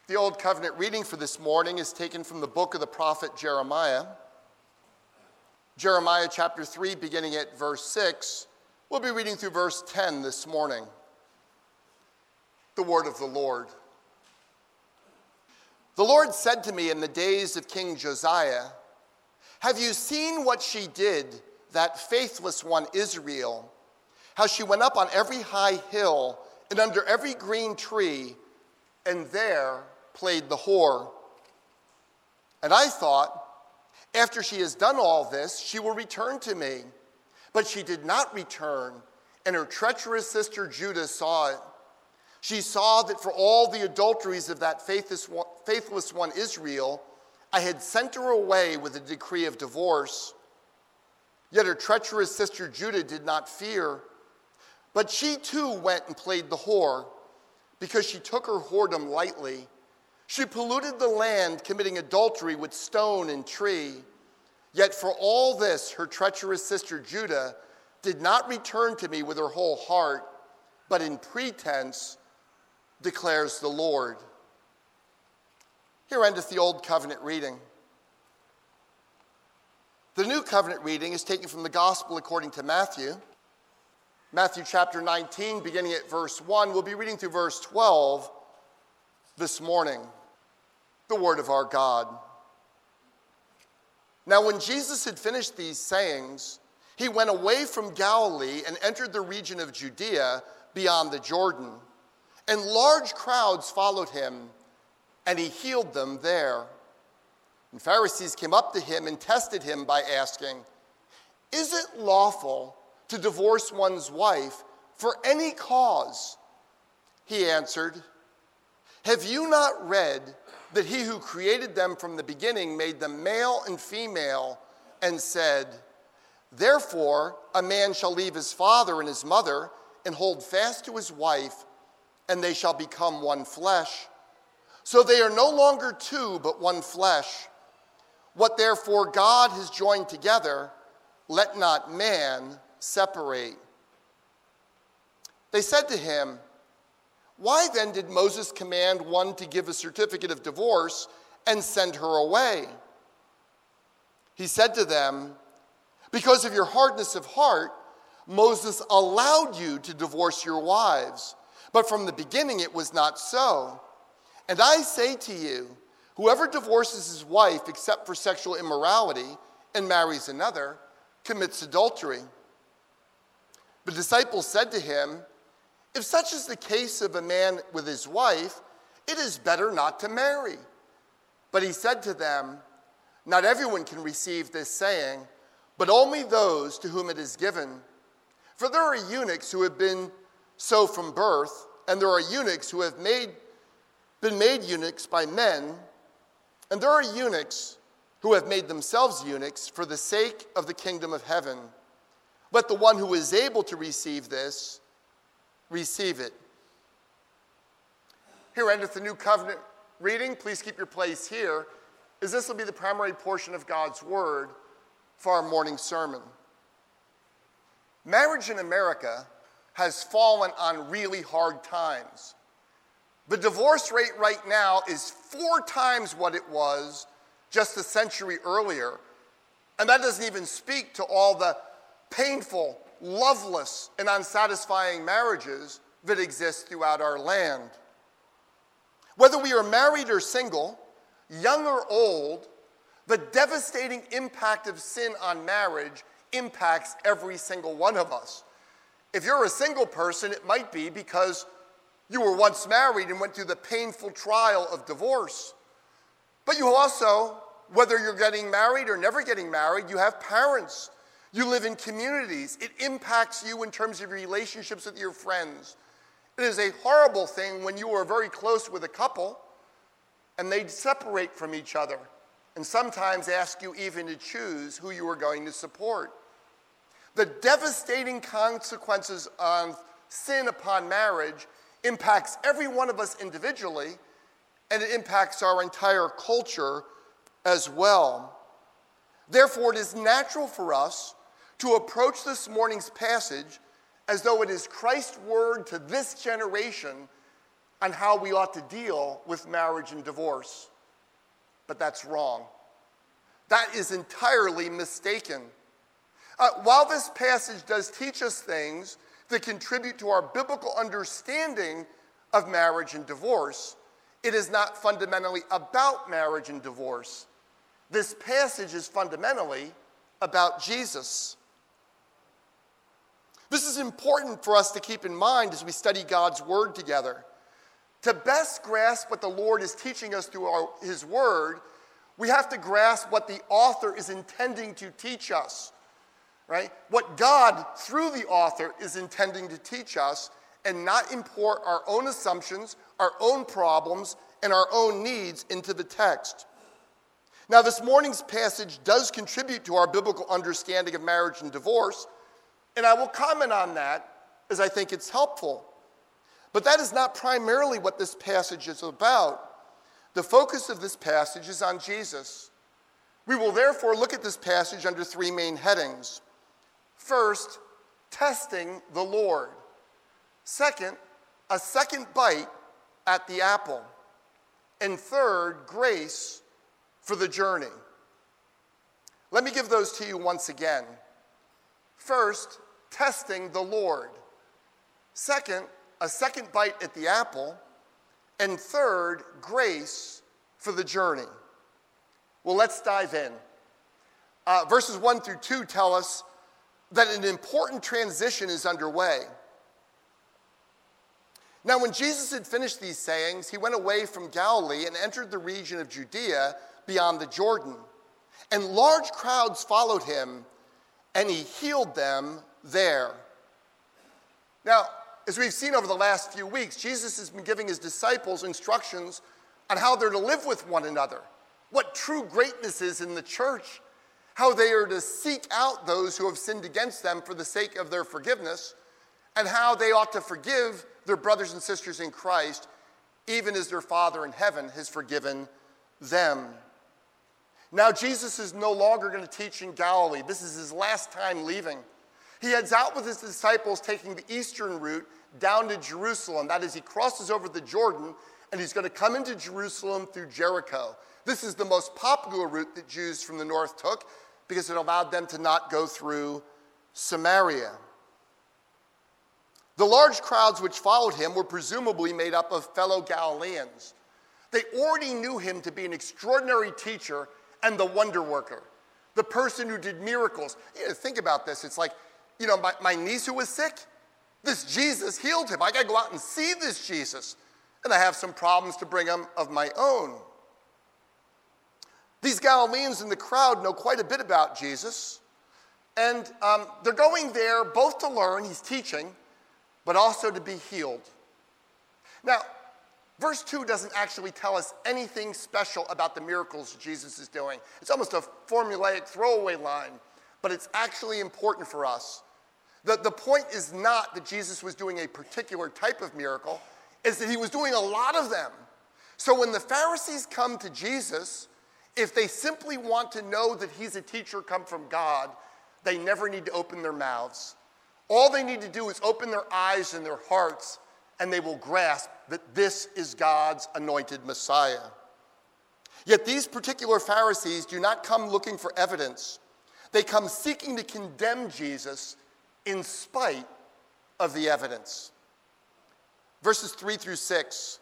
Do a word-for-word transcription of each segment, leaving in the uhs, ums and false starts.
The Old Covenant reading for this morning is taken from the book of the prophet Jeremiah. Jeremiah chapter three, beginning at verse six. We'll be reading through verse ten this morning. The word of the Lord. The Lord said to me in the days of King Josiah, "Have you seen what she did, that faithless one Israel? How she went up on every high hill and under every green tree, and there played the whore. And I thought, after she has done all this, she will return to me. But she did not return, and her treacherous sister Judah saw it. She saw that for all the adulteries of that faithless one, faithless one Israel, I had sent her away with a decree of divorce. Yet her treacherous sister Judah did not fear. But she too went and played the whore, because she took her whoredom lightly. She polluted the land, committing adultery with stone and tree. Yet for all this, her treacherous sister Judah did not return to me with her whole heart, but in pretense, declares the Lord." Here endeth the Old Covenant reading. The New Covenant reading is taken from the Gospel according to Matthew. Matthew chapter nineteen, beginning at verse one. We'll be reading through verse twelve this morning. The word of our God. Now when Jesus had finished these sayings, he went away from Galilee and entered the region of Judea beyond the Jordan. And large crowds followed him, and he healed them there. And Pharisees came up to him and tested him by asking, "Is it lawful to divorce one's wife for any cause?" He answered, "Have you not read that he who created them from the beginning made them male and female, and said, 'Therefore a man shall leave his father and his mother and hold fast to his wife, and they shall become one flesh. So they are no longer two, but one flesh. What therefore God has joined together, let not man separate.'" They said to him, "Why then did Moses command one to give a certificate of divorce and send her away?" He said to them, "Because of your hardness of heart, Moses allowed you to divorce your wives, but from the beginning it was not so. And I say to you, whoever divorces his wife except for sexual immorality and marries another commits adultery." The disciples said to him, "If such is the case of a man with his wife, it is better not to marry." But he said to them, "Not everyone can receive this saying, but only those to whom it is given. For there are eunuchs who have been so from birth, and there are eunuchs who have made, been made eunuchs by men, and there are eunuchs who have made themselves eunuchs for the sake of the kingdom of heaven. Let the one who is able to receive this receive it." Here endeth the New Covenant reading. Please keep your place here, as this will be the primary portion of God's word for our morning sermon. Marriage in America has fallen on really hard times. The divorce rate right now is four times what it was just a century earlier. And that doesn't even speak to all the painful, loveless, and unsatisfying marriages that exist throughout our land. Whether we are married or single, young or old, the devastating impact of sin on marriage impacts every single one of us. If you're a single person, it might be because you were once married and went through the painful trial of divorce. But you also, whether you're getting married or never getting married, you have parents. You live in communities. It impacts you in terms of your relationships with your friends. It is a horrible thing when you are very close with a couple and they separate from each other and sometimes ask you even to choose who you are going to support. The devastating consequences of sin upon marriage impacts every one of us individually, and it impacts our entire culture as well. Therefore, it is natural for us to approach this morning's passage as though it is Christ's word to this generation on how we ought to deal with marriage and divorce. But that's wrong. That is entirely mistaken. Uh, while this passage does teach us things that contribute to our biblical understanding of marriage and divorce, it is not fundamentally about marriage and divorce. This passage is fundamentally about Jesus. This is important for us to keep in mind as we study God's word together. To best grasp what the Lord is teaching us through our, his word, we have to grasp what the author is intending to teach us, right? What God, through the author, is intending to teach us, and not import our own assumptions, our own problems, and our own needs into the text. Now, this morning's passage does contribute to our biblical understanding of marriage and divorce, and I will comment on that as I think it's helpful. But that is not primarily what this passage is about. The focus of this passage is on Jesus. We will therefore look at this passage under three main headings. First, testing the Lord. Second, a second bite at the apple. And third, grace for the journey. Let me give those to you once again. First, testing the Lord. Second, a second bite at the apple. And third, grace for the journey. Well, let's dive in. Uh, verses one through two tell us that an important transition is underway. Now, when Jesus had finished these sayings, he went away from Galilee and entered the region of Judea beyond the Jordan. And large crowds followed him, and he healed them there. Now, as we've seen over the last few weeks, Jesus has been giving his disciples instructions on how they're to live with one another, what true greatness is in the church, how they are to seek out those who have sinned against them for the sake of their forgiveness, and how they ought to forgive their brothers and sisters in Christ, even as their Father in heaven has forgiven them. Now, Jesus is no longer going to teach in Galilee. This is his last time leaving. He heads out with his disciples, taking the eastern route down to Jerusalem. That is, he crosses over the Jordan, and he's going to come into Jerusalem through Jericho. This is the most popular route that Jews from the north took because it allowed them to not go through Samaria. The large crowds which followed him were presumably made up of fellow Galileans. They already knew him to be an extraordinary teacher and the wonder worker, the person who did miracles. You know, think about this. It's like, you know, my, my niece who was sick, this Jesus healed him. I got to go out and see this Jesus. And I have some problems to bring him of my own. These Galileans in the crowd know quite a bit about Jesus. And um, they're going there both to learn, he's teaching, but also to be healed. Now, verse two doesn't actually tell us anything special about the miracles Jesus is doing. It's almost a formulaic throwaway line, but it's actually important for us. The, the point is not that Jesus was doing a particular type of miracle, it's that he was doing a lot of them. So when the Pharisees come to Jesus, if they simply want to know that he's a teacher come from God, they never need to open their mouths. All they need to do is open their eyes and their hearts, and they will grasp that this is God's anointed Messiah. Yet these particular Pharisees do not come looking for evidence. They come seeking to condemn Jesus in spite of the evidence. Verses three through six.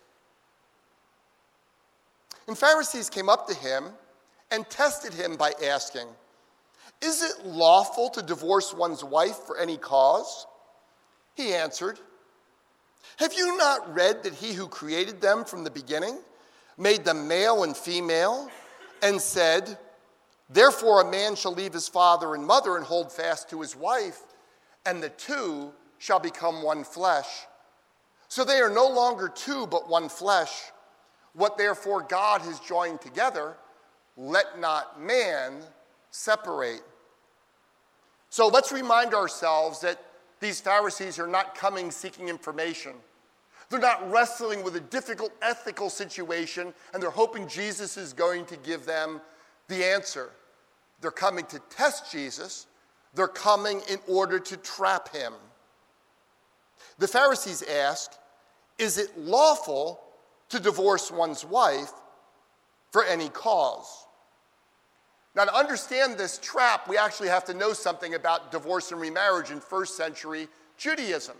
And Pharisees came up to him and tested him by asking, "Is it lawful to divorce one's wife for any cause?" He answered, "Have you not read that he who created them from the beginning made them male and female, and said, 'Therefore a man shall leave his father and mother and hold fast to his wife, and the two shall become one flesh. So they are no longer two, but one flesh. What therefore God has joined together, let not man separate.'" So let's remind ourselves that these Pharisees are not coming seeking information. They're not wrestling with a difficult ethical situation, and they're hoping Jesus is going to give them the answer. They're coming to test Jesus. They're coming in order to trap him. The Pharisees ask, is it lawful to divorce one's wife for any cause? Now, to understand this trap, we actually have to know something about divorce and remarriage in first century Judaism.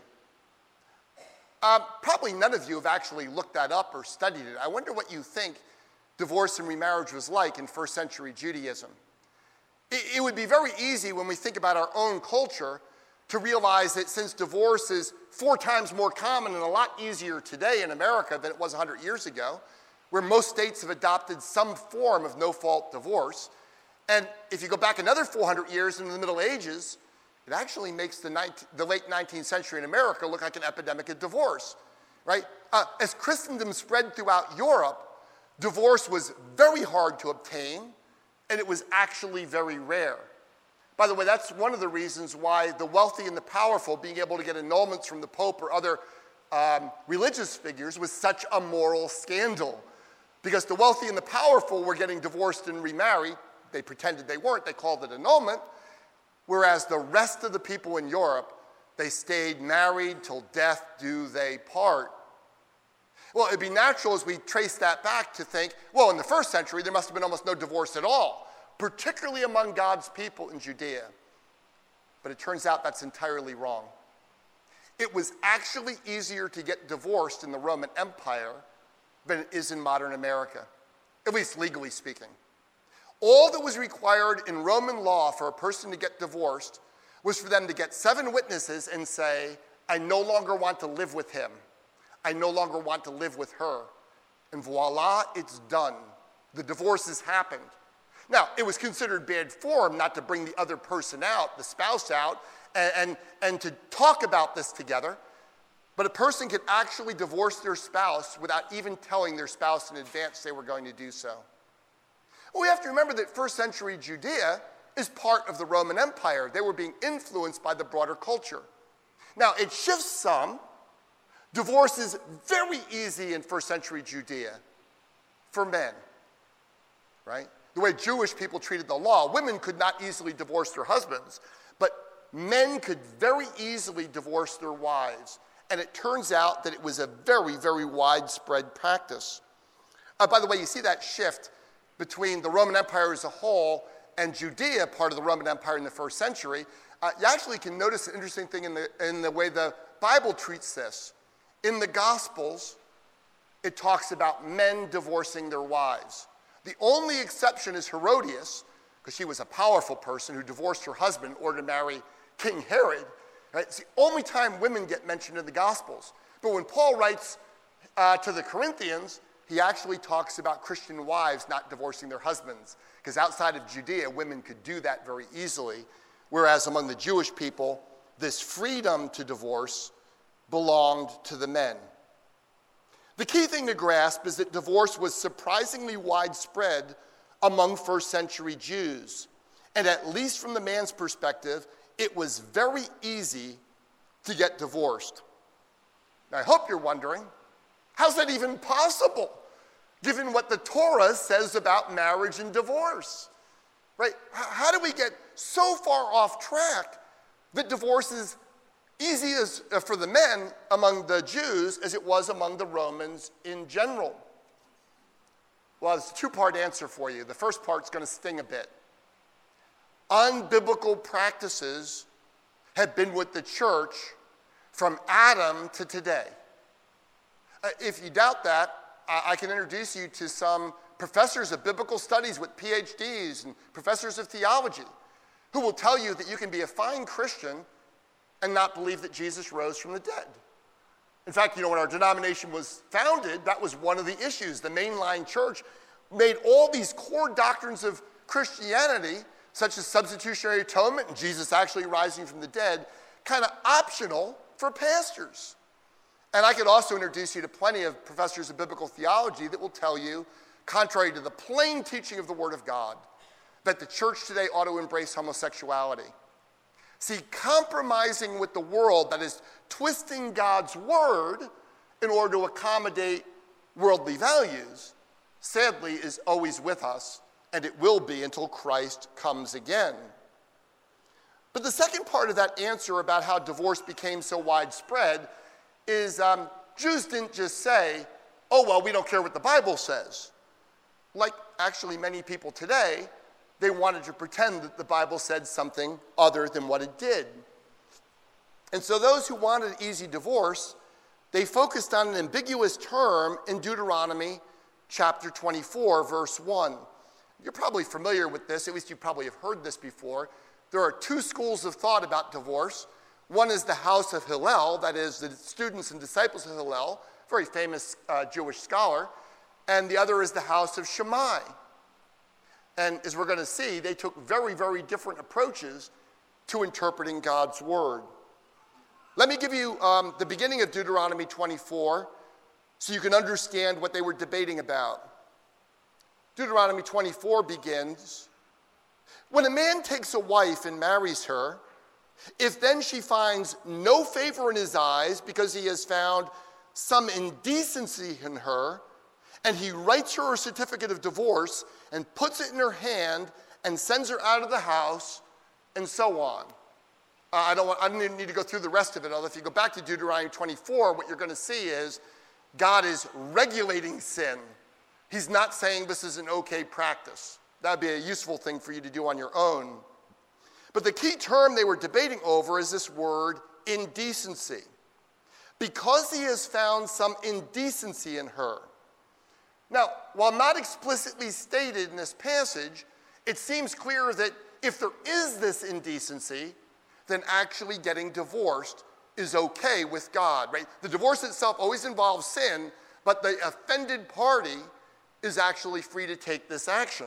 Um, probably none of you have actually looked that up or studied it. I wonder what you think divorce and remarriage was like in first century Judaism. It, it would be very easy when we think about our own culture to realize that since divorce is four times more common and a lot easier today in America than it was one hundred years ago, where most states have adopted some form of no-fault divorce, and if you go back another four hundred years into the Middle Ages, it actually makes the, nineteenth, the late nineteenth century in America look like an epidemic of divorce, right? Uh, as Christendom spread throughout Europe, divorce was very hard to obtain, and it was actually very rare. By the way, that's one of the reasons why the wealthy and the powerful being able to get annulments from the Pope or other um, religious figures was such a moral scandal. Because the wealthy and the powerful were getting divorced and remarried. They pretended they weren't, they called it annulment. Whereas the rest of the people in Europe, they stayed married till death do they part. Well, it'd be natural as we trace that back to think, well, in the first century, there must have been almost no divorce at all, particularly among God's people in Judea. But it turns out that's entirely wrong. It was actually easier to get divorced in the Roman Empire than it is in modern America, at least legally speaking. All that was required in Roman law for a person to get divorced was for them to get seven witnesses and say, I no longer want to live with him. I no longer want to live with her. And voila, it's done. The divorce has happened. Now, it was considered bad form not to bring the other person out, the spouse out, and, and, and to talk about this together. But a person could actually divorce their spouse without even telling their spouse in advance they were going to do so. Well, we have to remember that first century Judea is part of the Roman Empire. They were being influenced by the broader culture. Now, it shifts some. Divorce is very easy in first century Judea for men, right? The way Jewish people treated the law, women could not easily divorce their husbands, but men could very easily divorce their wives. And it turns out that it was a very, very widespread practice. Uh, by the way, you see that shift between the Roman Empire as a whole and Judea, part of the Roman Empire in the first century. Uh, you actually can notice an interesting thing in the, in the way the Bible treats this. In the Gospels, it talks about men divorcing their wives. The only exception is Herodias, because she was a powerful person who divorced her husband in order to marry King Herod. Right? It's the only time women get mentioned in the Gospels. But when Paul writes uh, to the Corinthians, he actually talks about Christian wives not divorcing their husbands, because outside of Judea, women could do that very easily, whereas among the Jewish people, this freedom to divorce belonged to the men. The key thing to grasp is that divorce was surprisingly widespread among first century Jews, and at least from the man's perspective, it was very easy to get divorced. Now, I hope you're wondering, how's that even possible, given what the Torah says about marriage and divorce? Right? How do we get so far off track that divorce is easy as, uh, for the men among the Jews as it was among the Romans in general? Well, it's a two-part answer for you. The first part's going to sting a bit. Unbiblical practices have been with the church from Adam to today. Uh, if you doubt that, I, I can introduce you to some professors of biblical studies with P H Ds and professors of theology who will tell you that you can be a fine Christian and not believe that Jesus rose from the dead. In fact, you know, when our denomination was founded, that was one of the issues. The mainline church made all these core doctrines of Christianity, such as substitutionary atonement and Jesus actually rising from the dead, kind of optional for pastors. And I could also introduce you to plenty of professors of biblical theology that will tell you, contrary to the plain teaching of the Word of God, that the church today ought to embrace homosexuality. See, compromising with the world, that is, twisting God's word in order to accommodate worldly values, sadly is always with us, and it will be until Christ comes again. But the second part of that answer about how divorce became so widespread is um, Jews didn't just say, oh, well, we don't care what the Bible says. Like actually many people today, they wanted to pretend that the Bible said something other than what it did. And so those who wanted easy divorce, they focused on an ambiguous term in Deuteronomy chapter twenty-four, verse one. You're probably familiar with this, at least you probably have heard this before. There are two schools of thought about divorce. One is the house of Hillel, that is the students and disciples of Hillel, very famous uh, Jewish scholar, and the other is the house of Shammai. And as we're going to see, they took very, very different approaches to interpreting God's word. Let me give you um, the beginning of Deuteronomy twenty-four so you can understand what they were debating about. Deuteronomy twenty-four begins, when a man takes a wife and marries her, if then she finds no favor in his eyes because he has found some indecency in her, and he writes her a certificate of divorce and puts it in her hand and sends her out of the house, and so on. Uh, I don't want, I don't even need to go through the rest of it, although if you go back to Deuteronomy twenty-four, what you're going to see is God is regulating sin. He's not saying this is an okay practice. That would be a useful thing for you to do on your own. But the key term they were debating over is this word, indecency. Because he has found some indecency in her. Now, while not explicitly stated in this passage, it seems clear that if there is this indecency, then actually getting divorced is okay with God, right? The divorce itself always involves sin, but the offended party is actually free to take this action.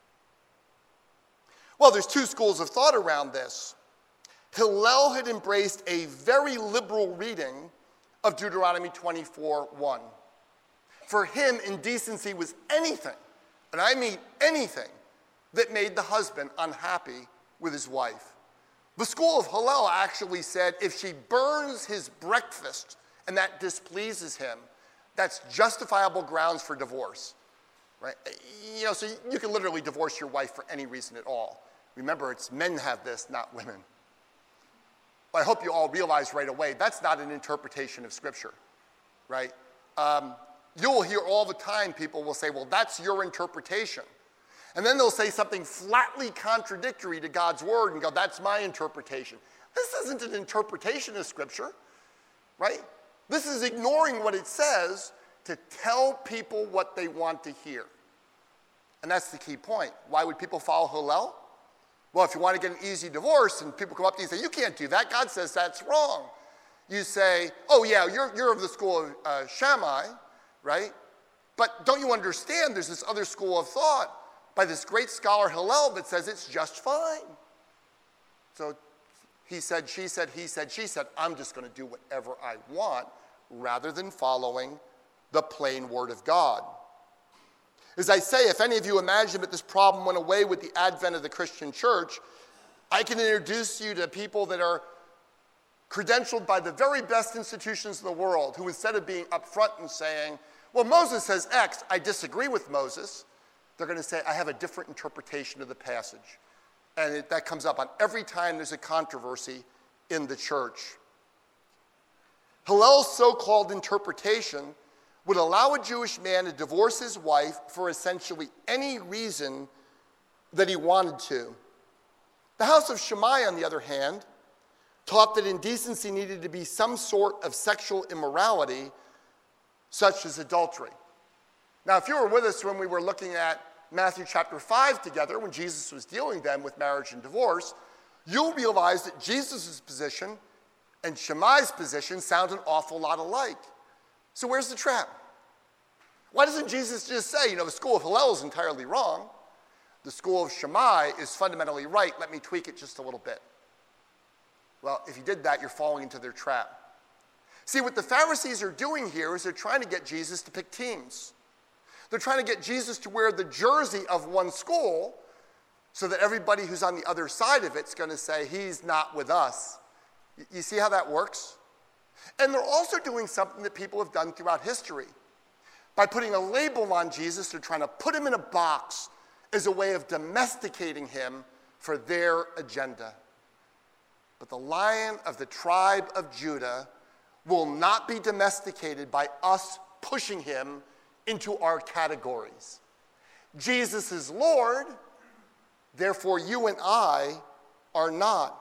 Well, there's two schools of thought around this. Hillel had embraced a very liberal reading of Deuteronomy twenty-four one. For him, indecency was anything, and I mean anything, that made the husband unhappy with his wife. The school of Hillel actually said if she burns his breakfast and that displeases him, that's justifiable grounds for divorce. Right? You know, so you can literally divorce your wife for any reason at all. Remember, it's men have this, not women. But I hope you all realize right away, that's not an interpretation of Scripture, right? Um, you'll hear all the time people will say, well, that's your interpretation. And then they'll say something flatly contradictory to God's word and go, that's my interpretation. This isn't an interpretation of Scripture, right? This is ignoring what it says to tell people what they want to hear. And that's the key point. Why would people follow Hillel? Well, if you want to get an easy divorce and people come up to you and say, you can't do that, God says that's wrong. You say, oh yeah, you're, you're of the school of uh, Shammai, right? But don't you understand there's this other school of thought by this great scholar Hillel that says it's just fine. So he said, she said, he said, she said, I'm just going to do whatever I want rather than following the plain word of God. As I say, if any of you imagine that this problem went away with the advent of the Christian church, I can introduce you to people that are credentialed by the very best institutions in the world who, instead of being upfront and saying, well, Moses says X, I disagree with Moses, they're going to say, I have a different interpretation of the passage. And it, that comes up on every time there's a controversy in the church. Hillel's so-called interpretation would allow a Jewish man to divorce his wife for essentially any reason that he wanted to. The house of Shammai, on the other hand, taught that indecency needed to be some sort of sexual immorality, such as adultery. Now, if you were with us when we were looking at Matthew chapter five together, when Jesus was dealing then with marriage and divorce, you'll realize that Jesus' position and Shammai's position sound an awful lot alike. So where's the trap? Why doesn't Jesus just say, you know, the school of Hillel is entirely wrong. The school of Shammai is fundamentally right. Let me tweak it just a little bit. Well, if you did that, you're falling into their trap. See, what the Pharisees are doing here is they're trying to get Jesus to pick teams. They're trying to get Jesus to wear the jersey of one school so that everybody who's on the other side of it's going to say, he's not with us. You see how that works? And they're also doing something that people have done throughout history. By putting a label on Jesus, they're trying to put him in a box as a way of domesticating him for their agenda. But the Lion of the tribe of Judah will not be domesticated by us pushing him into our categories. Jesus is Lord, therefore you and I are not.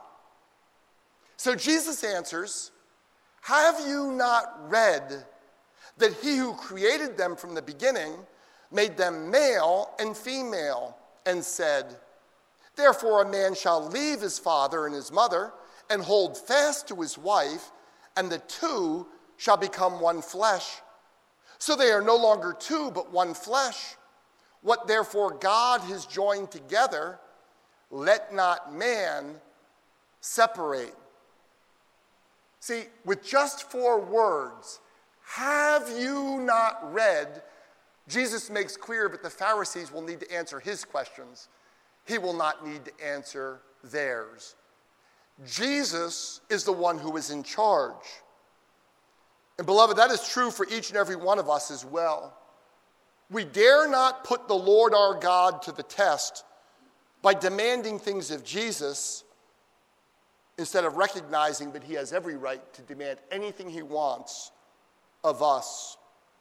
So Jesus answers, have you not read that he who created them from the beginning made them male and female, and said, therefore a man shall leave his father and his mother and hold fast to his wife, and the two shall become one flesh. So they are no longer two, but one flesh. What therefore God has joined together, let not man separate. See, with just four words, have you not read, Jesus makes clear that the Pharisees will need to answer his questions. He will not need to answer theirs. Jesus is the one who is in charge. And beloved, that is true for each and every one of us as well. We dare not put the Lord our God to the test by demanding things of Jesus instead of recognizing that he has every right to demand anything he wants of us.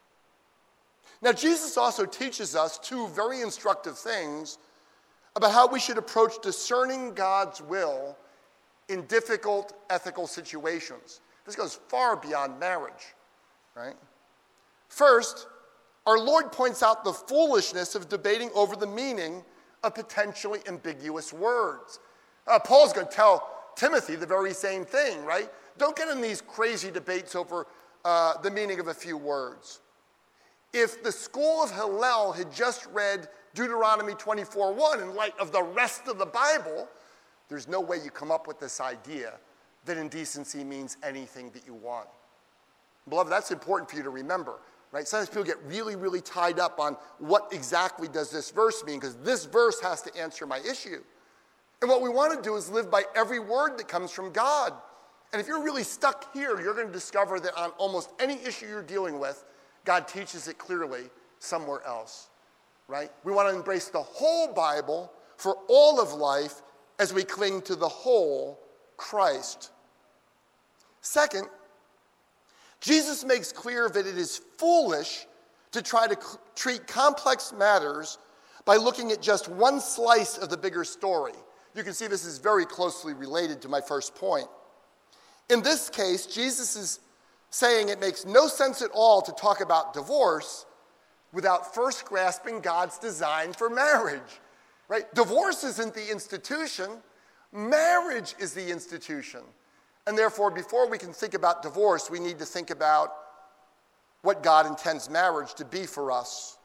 Now, Jesus also teaches us two very instructive things about how we should approach discerning God's will in difficult ethical situations. This goes far beyond marriage, right? First, our Lord points out the foolishness of debating over the meaning of potentially ambiguous words. Uh, Paul's going to tell Timothy the very same thing, right? Don't get in these crazy debates over uh, the meaning of a few words. If the school of Hillel had just read Deuteronomy twenty-four one in light of the rest of the Bible, there's no way you come up with this idea that indecency means anything that you want. Beloved, that's important for you to remember, right? Sometimes people get really, really tied up on what exactly does this verse mean, because this verse has to answer my issue. And what we want to do is live by every word that comes from God. And if you're really stuck here, you're going to discover that on almost any issue you're dealing with, God teaches it clearly somewhere else, right? We want to embrace the whole Bible for all of life as we cling to the whole Christ. Second, Jesus makes clear that it is foolish to try to c- treat complex matters by looking at just one slice of the bigger story. You can see this is very closely related to my first point. In this case, Jesus is saying it makes no sense at all to talk about divorce without first grasping God's design for marriage, right? Divorce isn't the institution. Marriage is the institution. And therefore, before we can think about divorce, we need to think about what God intends marriage to be for us.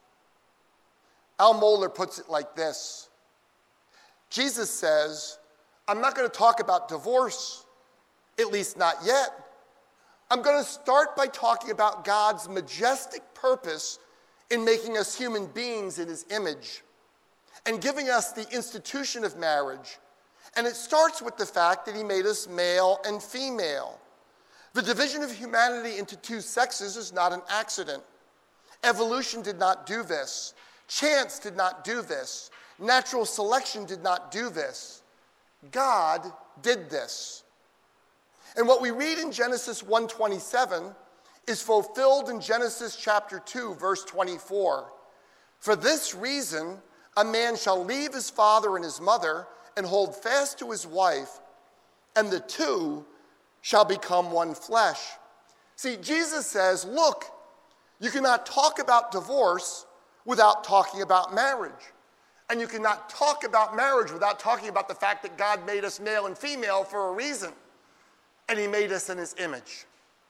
Al Mohler puts it like this. Jesus says, I'm not going to talk about divorce, at least not yet. I'm going to start by talking about God's majestic purpose in making us human beings in his image and giving us the institution of marriage. And it starts with the fact that he made us male and female. The division of humanity into two sexes is not an accident. Evolution did not do this. Chance did not do this. Natural selection did not do this. God did this. And what we read in Genesis one twenty-seven is fulfilled in Genesis chapter two, verse twenty-four. For this reason, a man shall leave his father and his mother and hold fast to his wife, and the two shall become one flesh. See, Jesus says, look, you cannot talk about divorce without talking about marriage. And you cannot talk about marriage without talking about the fact that God made us male and female for a reason. And he made us in his image.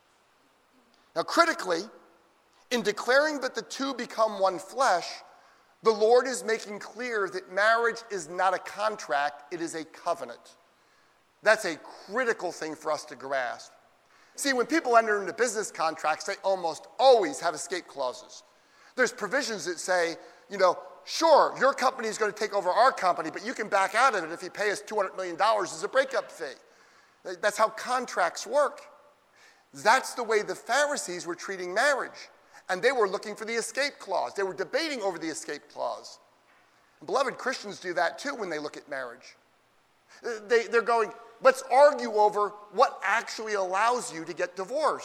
Now, critically, in declaring that the two become one flesh, the Lord is making clear that marriage is not a contract, it is a covenant. That's a critical thing for us to grasp. See, when people enter into business contracts, they almost always have escape clauses. There's provisions that say, you know, sure, your company is going to take over our company, but you can back out of it if you pay us two hundred million dollars as a breakup fee. That's how contracts work. That's the way the Pharisees were treating marriage. And they were looking for the escape clause. They were debating over the escape clause. And beloved, Christians do that too when they look at marriage. They, they're going, let's argue over what actually allows you to get divorced.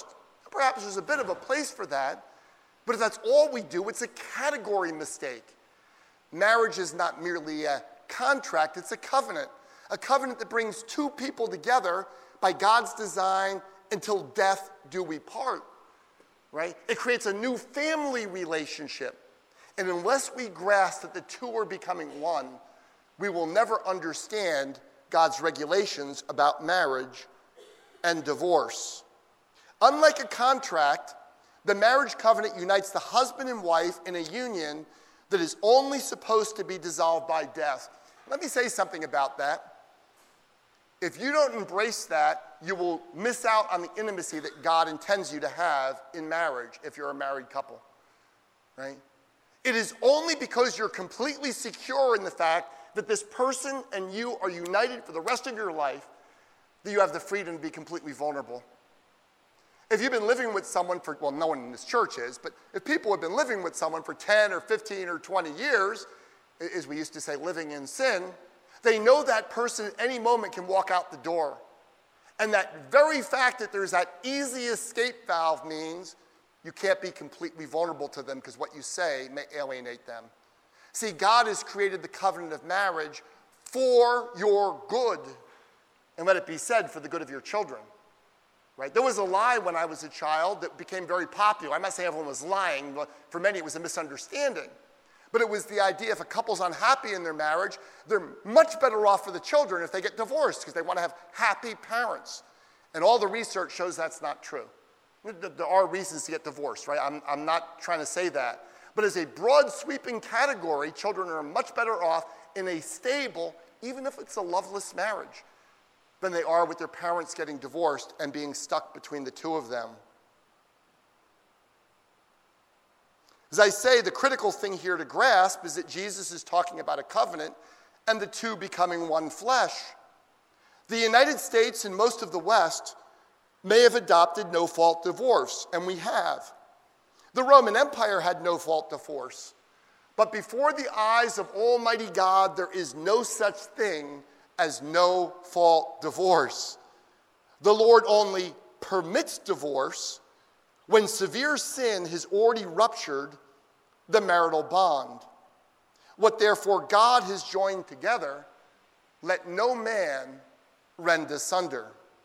Perhaps there's a bit of a place for that, but if that's all we do, it's a category mistake. Marriage is not merely a contract, it's a covenant. A covenant that brings two people together by God's design until death do we part, right? It creates a new family relationship. And unless we grasp that the two are becoming one, we will never understand God's regulations about marriage and divorce. Unlike a contract, the marriage covenant unites the husband and wife in a union that is only supposed to be dissolved by death. Let me say something about that. If you don't embrace that, you will miss out on the intimacy that God intends you to have in marriage if you're a married couple, right? It is only because you're completely secure in the fact that this person and you are united for the rest of your life that you have the freedom to be completely vulnerable. If you've been living with someone for, well, no one in this church is, but if people have been living with someone for ten or fifteen or twenty years, as we used to say, living in sin, they know that person at any moment can walk out the door. And that very fact that there's that easy escape valve means you can't be completely vulnerable to them because what you say may alienate them. See, God has created the covenant of marriage for your good. And let it be said, for the good of your children. Right? There was a lie when I was a child that became very popular. I'm not saying everyone was lying, but for many it was a misunderstanding. But it was the idea if a couple's unhappy in their marriage, they're much better off for the children if they get divorced because they want to have happy parents. And all the research shows that's not true. There are reasons to get divorced, right? I'm, I'm not trying to say that. But as a broad sweeping category, children are much better off in a stable, even if it's a loveless marriage, than they are with their parents getting divorced and being stuck between the two of them. As I say, the critical thing here to grasp is that Jesus is talking about a covenant and the two becoming one flesh. The United States and most of the West may have adopted no-fault divorce, and we have. The Roman Empire had no-fault divorce. But before the eyes of Almighty God, there is no such thing as no-fault divorce. The Lord only permits divorce when severe sin has already ruptured the marital bond. What therefore God has joined together, let no man rend asunder.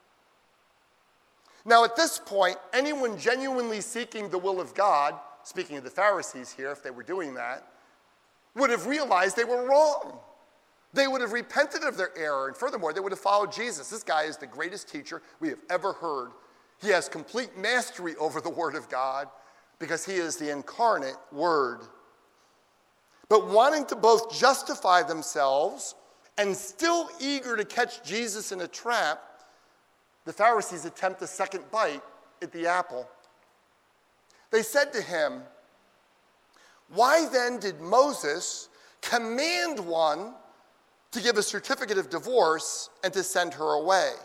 Now at this point, anyone genuinely seeking the will of God, speaking of the Pharisees here, if they were doing that, would have realized they were wrong. They would have repented of their error, and furthermore, they would have followed Jesus. This guy is the greatest teacher we have ever heard. He has complete mastery over the Word of God because he is the incarnate Word. But wanting to both justify themselves and still eager to catch Jesus in a trap, the Pharisees attempt a second bite at the apple. They said to him, "Why then did Moses command one to give a certificate of divorce and to send her away?"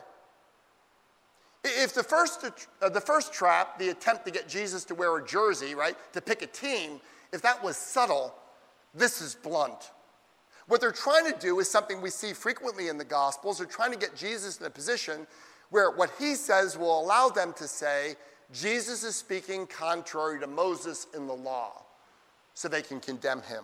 If the first, uh, the first trap, the attempt to get Jesus to wear a jersey, right, to pick a team, if that was subtle, this is blunt. What they're trying to do is something we see frequently in the Gospels. They're trying to get Jesus in a position where what he says will allow them to say, Jesus is speaking contrary to Moses in the law, so they can condemn him.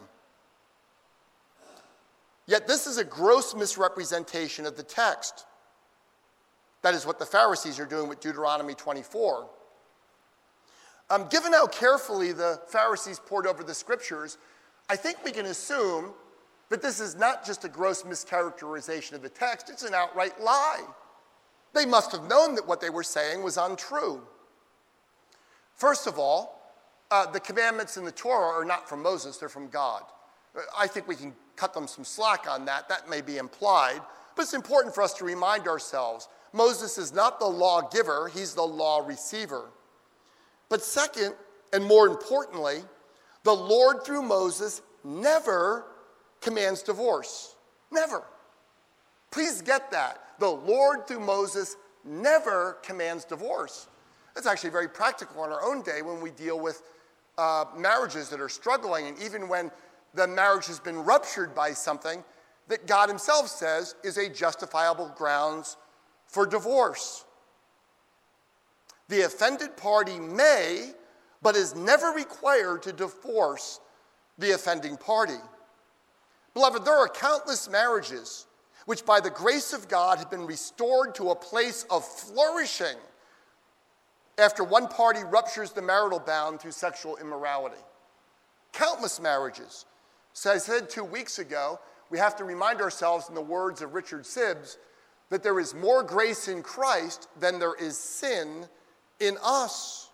Yet this is a gross misrepresentation of the text. That is what the Pharisees are doing with Deuteronomy twenty-four. Um, given how carefully the Pharisees pored over the scriptures, I think we can assume that this is not just a gross mischaracterization of the text, it's an outright lie. They must have known that what they were saying was untrue. First of all, uh, the commandments in the Torah are not from Moses, they're from God. I think we can cut them some slack on that. That may be implied. But it's important for us to remind ourselves, Moses is not the lawgiver, he's the law receiver. But second, and more importantly, the Lord through Moses never commands divorce. Never. Please get that. The Lord through Moses never commands divorce. That's actually very practical in our own day when we deal with uh, marriages that are struggling, and even when the marriage has been ruptured by something that God himself says is a justifiable grounds for divorce. The offended party may, but is never required to divorce the offending party. Beloved, there are countless marriages which by the grace of God have been restored to a place of flourishing after one party ruptures the marital bond through sexual immorality. Countless marriages. So I said two weeks ago, we have to remind ourselves in the words of Richard Sibbes that there is more grace in Christ than there is sin in us.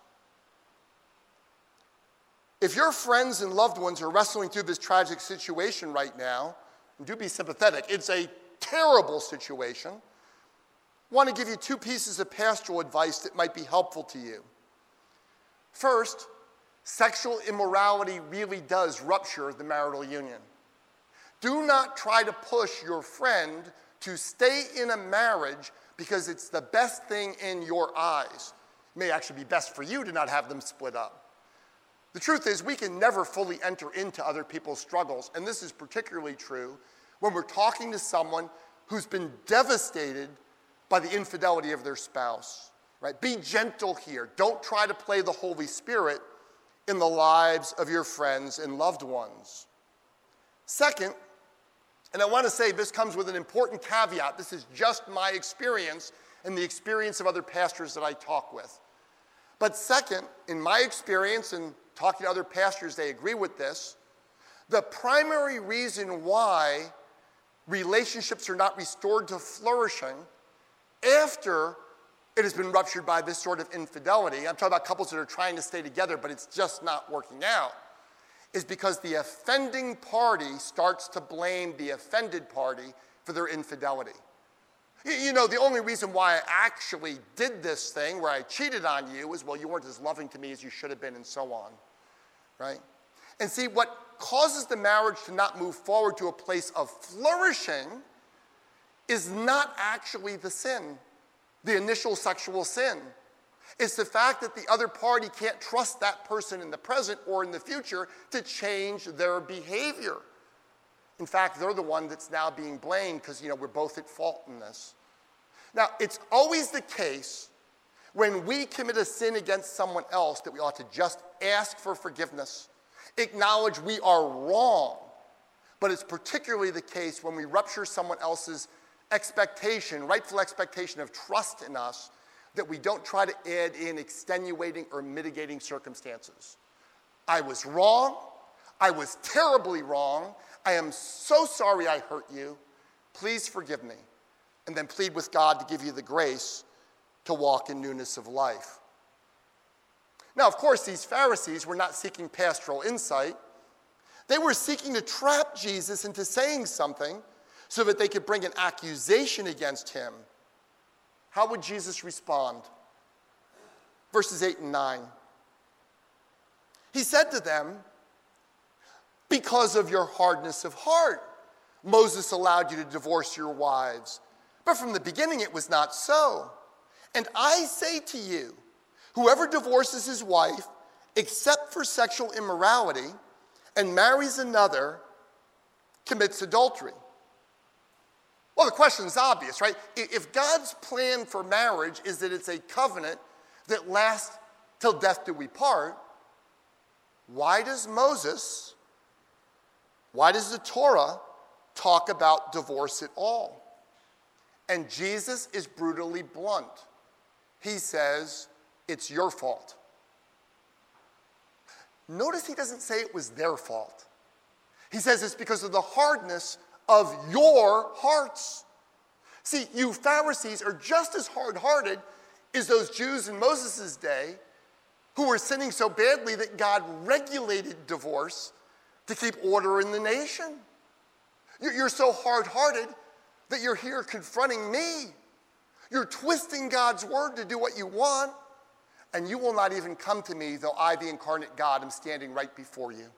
If your friends and loved ones are wrestling through this tragic situation right now, do be sympathetic. It's a terrible situation. I want to give you two pieces of pastoral advice that might be helpful to you. First, sexual immorality really does rupture the marital union. Do not try to push your friend to stay in a marriage because it's the best thing in your eyes. It may actually be best for you to not have them split up. The truth is, we can never fully enter into other people's struggles, and this is particularly true when we're talking to someone who's been devastated by the infidelity of their spouse, right? Be gentle here. Don't try to play the Holy Spirit in the lives of your friends and loved ones. Second, and I want to say this comes with an important caveat. This is just my experience and the experience of other pastors that I talk with. But second, in my experience and talking to other pastors, they agree with this, the primary reason why relationships are not restored to flourishing after it has been ruptured by this sort of infidelity, I'm talking about couples that are trying to stay together but it's just not working out, is because the offending party starts to blame the offended party for their infidelity. You know, the only reason why I actually did this thing where I cheated on you is, well, you weren't as loving to me as you should have been and so on, right? And see, what causes the marriage to not move forward to a place of flourishing is not actually the sin, the initial sexual sin. It's the fact that the other party can't trust that person in the present or in the future to change their behavior. In fact, they're the one that's now being blamed because, you know, we're both at fault in this. Now, it's always the case when we commit a sin against someone else that we ought to just ask for forgiveness, acknowledge we are wrong. But it's particularly the case when we rupture someone else's expectation, rightful expectation of trust in us, that we don't try to add in extenuating or mitigating circumstances. I was wrong. I was terribly wrong. I am so sorry I hurt you. Please forgive me. And then plead with God to give you the grace to walk in newness of life. Now, of course, these Pharisees were not seeking pastoral insight. They were seeking to trap Jesus into saying something so that they could bring an accusation against him. How would Jesus respond? Verses eight and nine. He said to them, "Because of your hardness of heart, Moses allowed you to divorce your wives. But from the beginning it was not so. And I say to you, whoever divorces his wife, except for sexual immorality, and marries another, commits adultery." Well, the question is obvious, right? If God's plan for marriage is that it's a covenant that lasts till death do we part, why does Moses, why does the Torah talk about divorce at all? And Jesus is brutally blunt. He says, it's your fault. Notice he doesn't say it was their fault. He says it's because of the hardness of your hearts. See, you Pharisees are just as hard-hearted as those Jews in Moses' day who were sinning so badly that God regulated divorce to keep order in the nation. You're so hard-hearted that you're here confronting me. You're twisting God's word to do what you want, and you will not even come to me, though I, the incarnate God, am standing right before you.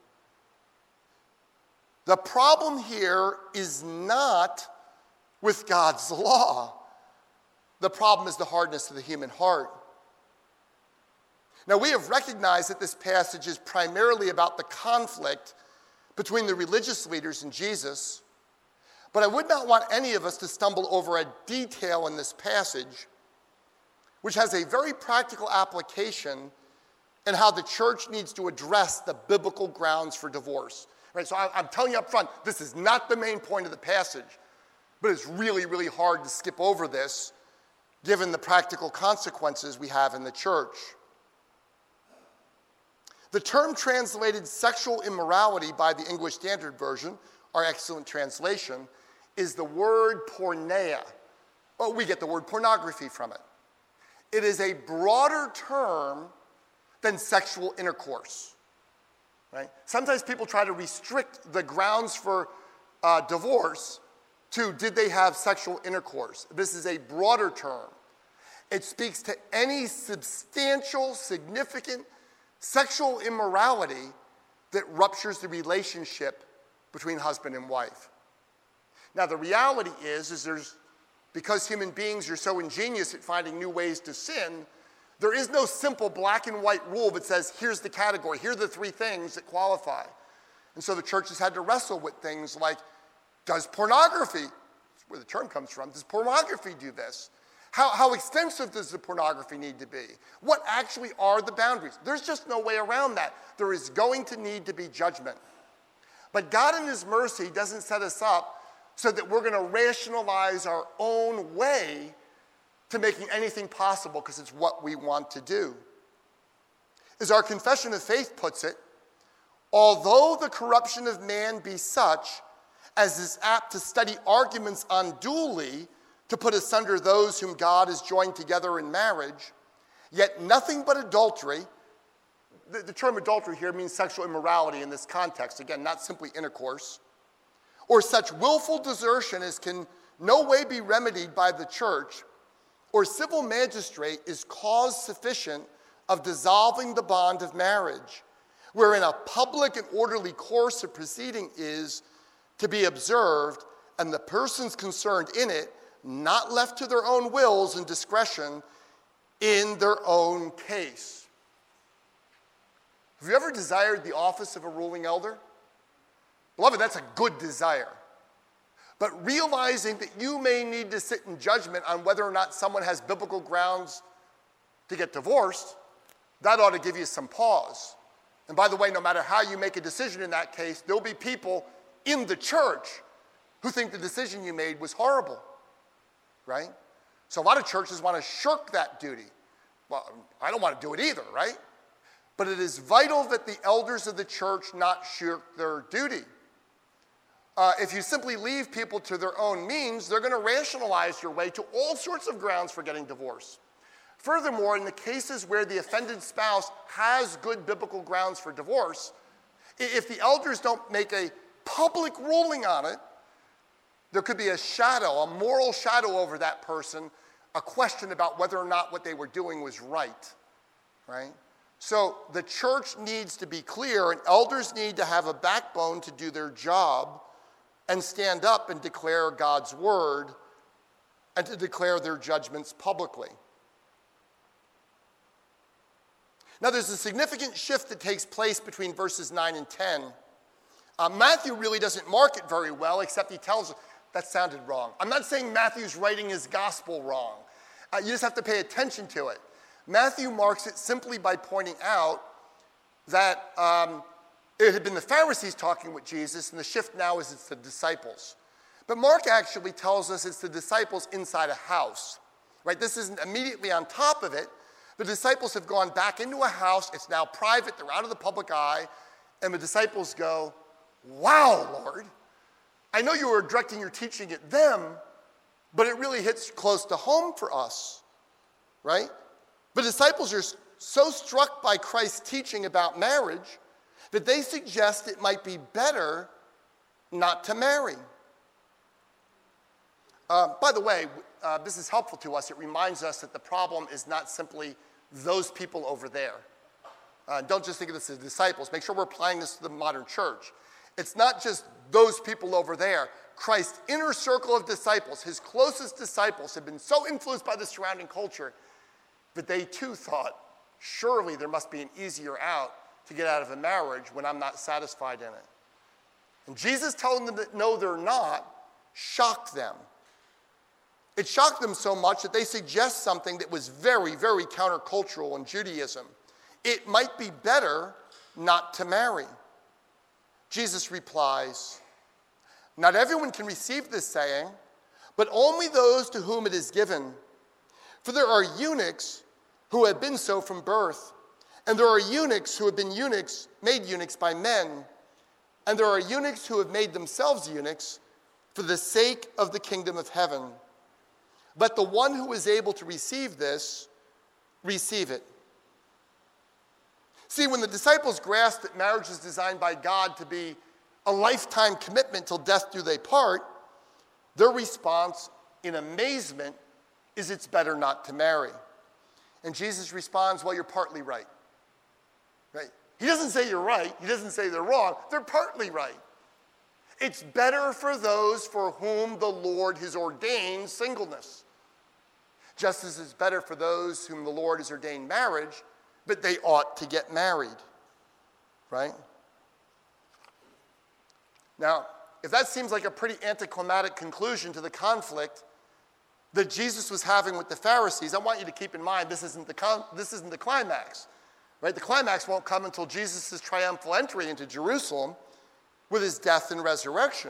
The problem here is not with God's law. The problem is the hardness of the human heart. Now, we have recognized that this passage is primarily about the conflict between the religious leaders and Jesus, but I would not want any of us to stumble over a detail in this passage, which has a very practical application in how the church needs to address the biblical grounds for divorce. Right? So I, I'm telling you up front, this is not the main point of the passage, but it's really, really hard to skip over this given the practical consequences we have in the church. The term translated sexual immorality by the English Standard Version, our excellent translation, is the word porneia. Oh, we get the word pornography from it. It is a broader term than sexual intercourse. Right? Sometimes people try to restrict the grounds for uh, divorce to did they have sexual intercourse. This is a broader term. It speaks to any substantial, significant sexual immorality that ruptures the relationship between husband and wife. Now, the reality is, is there's, because human beings are so ingenious at finding new ways to sin, there is no simple black and white rule that says, here's the category, here are the three things that qualify. And so the church has had to wrestle with things like, does pornography, that's where the term comes from, does pornography do this? How, how extensive does the pornography need to be? What actually are the boundaries? There's just no way around that. There is going to need to be judgment. But God in his mercy doesn't set us up so that we're going to rationalize our own way to making anything possible because it's what we want to do. As our confession of faith puts it, although the corruption of man be such as is apt to study arguments unduly to put asunder those whom God has joined together in marriage, yet nothing but adultery, the, the term adultery here means sexual immorality in this context, again, not simply intercourse, or such willful desertion as can no way be remedied by the church, or civil magistrate is cause sufficient of dissolving the bond of marriage, wherein a public and orderly course of proceeding is to be observed, and the persons concerned in it not left to their own wills and discretion in their own case. Have you ever desired the office of a ruling elder? Beloved, that's a good desire. But realizing that you may need to sit in judgment on whether or not someone has biblical grounds to get divorced, that ought to give you some pause. And by the way, no matter how you make a decision in that case, there'll be people in the church who think the decision you made was horrible, right? So a lot of churches want to shirk that duty. Well, I don't want to do it either, right? But it is vital that the elders of the church not shirk their duty. Uh, if you simply leave people to their own means, they're going to rationalize your way to all sorts of grounds for getting divorced. Furthermore, in the cases where the offended spouse has good biblical grounds for divorce, if the elders don't make a public ruling on it, there could be a shadow, a moral shadow over that person, a question about whether or not what they were doing was right, right? So the church needs to be clear, and elders need to have a backbone to do their job and stand up and declare God's word and to declare their judgments publicly. Now, there's a significant shift that takes place between verses nine and ten. Uh, Matthew really doesn't mark it very well, except he tells us, that sounded wrong. I'm not saying Matthew's writing his gospel wrong. Uh, you just have to pay attention to it. Matthew marks it simply by pointing out that um, it had been the Pharisees talking with Jesus, and the shift now is it's the disciples. But Mark actually tells us it's the disciples inside a house, right? This isn't immediately on top of it. The disciples have gone back into a house. It's now private. They're out of the public eye. And the disciples go, wow, Lord, I know you were directing your teaching at them, but it really hits close to home for us, right? The disciples are so struck by Christ's teaching about marriage that they suggest it might be better not to marry. Uh, by the way, uh, this is helpful to us. It reminds us that the problem is not simply those people over there. Uh, don't just think of this as disciples. Make sure we're applying this to the modern church. It's not just those people over there. Christ's inner circle of disciples, his closest disciples, have been so influenced by the surrounding culture that they too thought, surely there must be an easier out to get out of a marriage when I'm not satisfied in it. And Jesus telling them that no, they're not, shocked them. It shocked them so much that they suggest something that was very, very countercultural in Judaism. It might be better not to marry. Jesus replies, "Not everyone can receive this saying, but only those to whom it is given. For there are eunuchs who have been so from birth, and there are eunuchs who have been eunuchs, made eunuchs by men, and there are eunuchs who have made themselves eunuchs for the sake of the kingdom of heaven. Let the one who is able to receive this, receive it." See, when the disciples grasped that marriage is designed by God to be a lifetime commitment till death do they part, their response in amazement is it's better not to marry. And Jesus responds, well, you're partly right. Right? He doesn't say you're right. He doesn't say they're wrong. They're partly right. It's better for those for whom the Lord has ordained singleness. Just as it's better for those whom the Lord has ordained marriage, but they ought to get married. Right? Now, if that seems like a pretty anticlimactic conclusion to the conflict that Jesus was having with the Pharisees, I want you to keep in mind this isn't the, con- this isn't the climax. Right? The climax won't come until Jesus' triumphal entry into Jerusalem with his death and resurrection.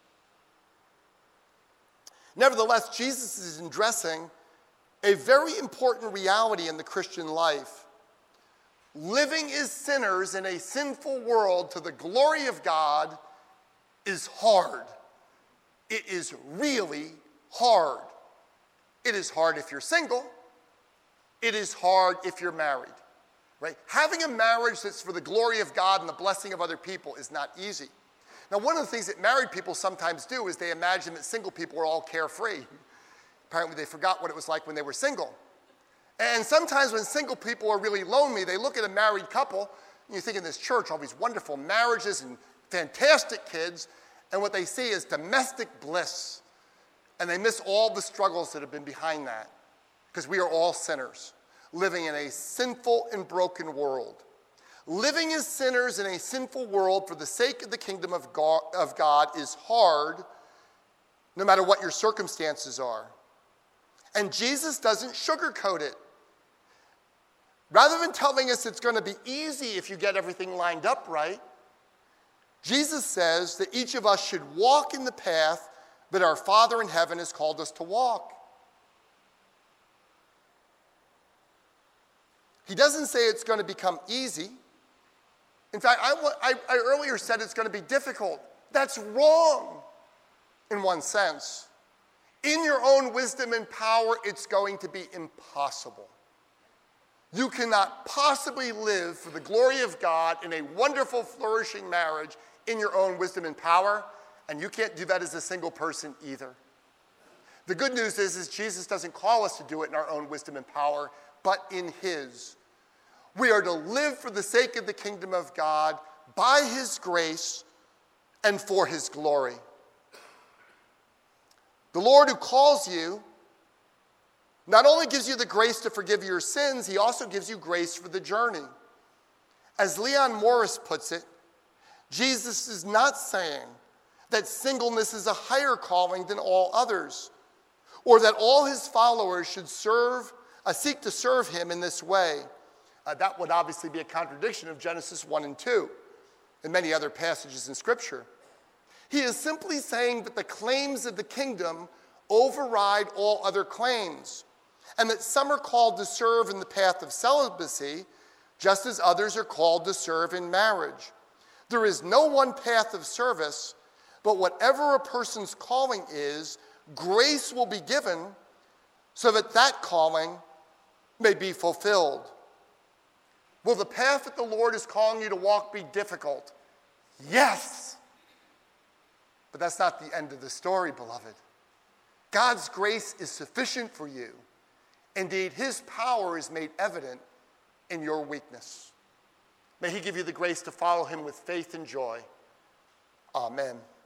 Nevertheless, Jesus is addressing a very important reality in the Christian life. Living as sinners in a sinful world to the glory of God is hard. It is really hard. It is hard if you're single. It is hard if you're married. Right? Having a marriage that's for the glory of God and the blessing of other people is not easy. Now, one of the things that married people sometimes do is they imagine that single people are all carefree. Apparently, they forgot what it was like when they were single. And sometimes when single people are really lonely, they look at a married couple, and you think in this church, all these wonderful marriages and fantastic kids, and what they see is domestic bliss. And they miss all the struggles that have been behind that, because we are all sinners, living in a sinful and broken world. Living as sinners in a sinful world for the sake of the kingdom of God, of God is hard, no matter what your circumstances are. And Jesus doesn't sugarcoat it. Rather than telling us it's going to be easy if you get everything lined up right, Jesus says that each of us should walk in the path that our Father in heaven has called us to walk. He doesn't say it's going to become easy. In fact, I, I, I earlier said it's going to be difficult. That's wrong in one sense. In your own wisdom and power, it's going to be impossible. You cannot possibly live for the glory of God in a wonderful, flourishing marriage in your own wisdom and power, and you can't do that as a single person either. The good news is, is Jesus doesn't call us to do it in our own wisdom and power, but in his. We are to live for the sake of the kingdom of God by his grace and for his glory. The Lord who calls you not only gives you the grace to forgive your sins, he also gives you grace for the journey. As Leon Morris puts it, Jesus is not saying that singleness is a higher calling than all others, or that all his followers should serve, uh, seek to serve him in this way. Uh, that would obviously be a contradiction of Genesis one and two and many other passages in Scripture. He is simply saying that the claims of the kingdom override all other claims, and that some are called to serve in the path of celibacy, just as others are called to serve in marriage. There is no one path of service, but whatever a person's calling is, grace will be given so that that calling may be fulfilled. Will the path that the Lord is calling you to walk be difficult? Yes. But that's not the end of the story, beloved. God's grace is sufficient for you. Indeed, his power is made evident in your weakness. May he give you the grace to follow him with faith and joy. Amen.